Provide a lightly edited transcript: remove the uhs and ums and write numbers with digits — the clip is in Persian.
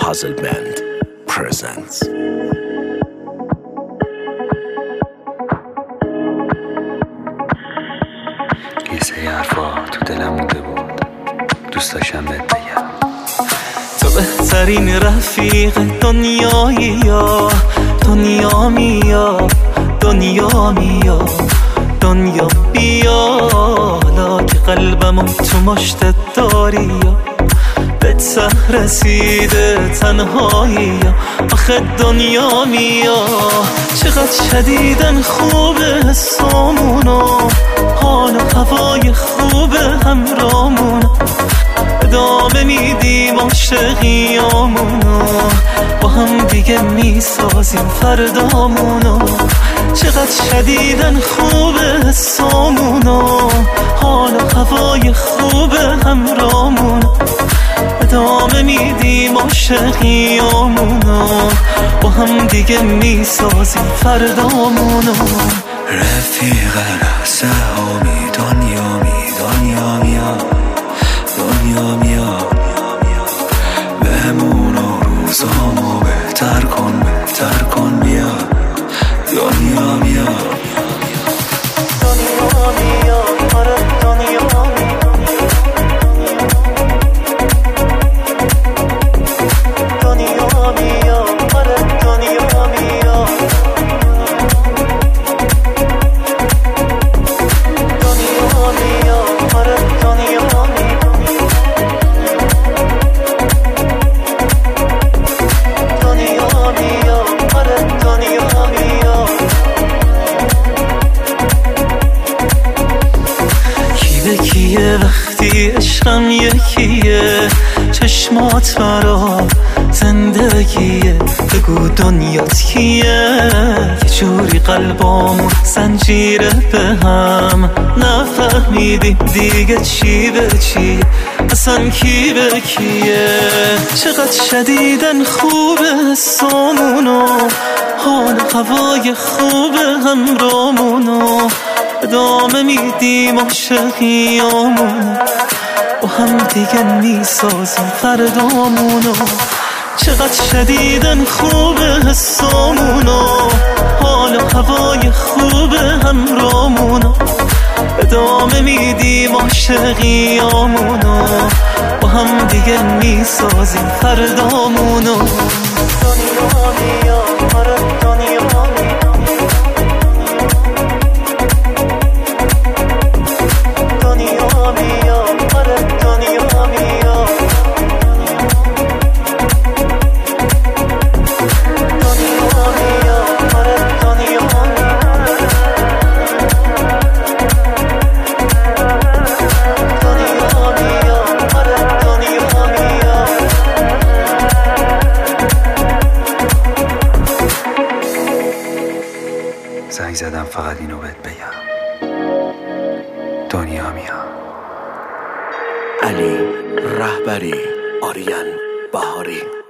Puzzle Band presents. یه سری حرفا تو دلم مونده بود، دوست داشتم بهت بگم. تو بهترین رفیق دنیایی، یا دنیا میا، دنیا میا، دنیا بیا. حالا که قلبمو تو مشتت داری، یا به ته رسیده تنهایی، آخه دنیا میا. چقدر شدیدن خوبه حسامونو، حال و هوای خوبه همرامونو، ادامه میدیم عاشقیامونو، با هم دیگه میسازیم فردامونو. چقدر شدیدن خوبه حسامونو، حال و هوای خوبه همرامونو، ادامه میدیم عاشقیامونو، با هم دیگه میسازیم فردامونو. رفیق سهامی دنیا می، دنیا میا، دنیا میا. بهمونو روزامو بهتر کن، بهتر کن بیا. دنیا میا، دنیا میا، آره دنیا میا، دنیا میا، آره دنیا میا، دنیا میا، آره دنیا میا، دنیا میا، آره دنیا میا. کی به کیه وقتی عشقم یکیه، چشمات برا زندگیه، بگو دنیات کیه. یه جوری قلبامون زنجیره به هم، نفهمیدیم دیگه چی به چیه، اصلا کی به کیه. چقدر شدیدن خوبه حسامونو، حال هوای خوبه همرامونو، ادامه میدیم عاشقیامونو، با هم دیگه میسازیم فردامونو. چقدر شدیدن خوبه حسامونو، حال و هوای خوبه همرامونو، ادامه میدیم عاشقیامونو، با هم دیگه میسازیم فردامونو. دنیا میا، آره دنیا میا، دنیا میا، آره دنیا میا، دنیا میا، آره دنیا میا، دنیا میا، آره دنیا میا. زنگ زدم فقط اینو بهت بگم، دنیا میا. علی رهبری، آریان بهاری.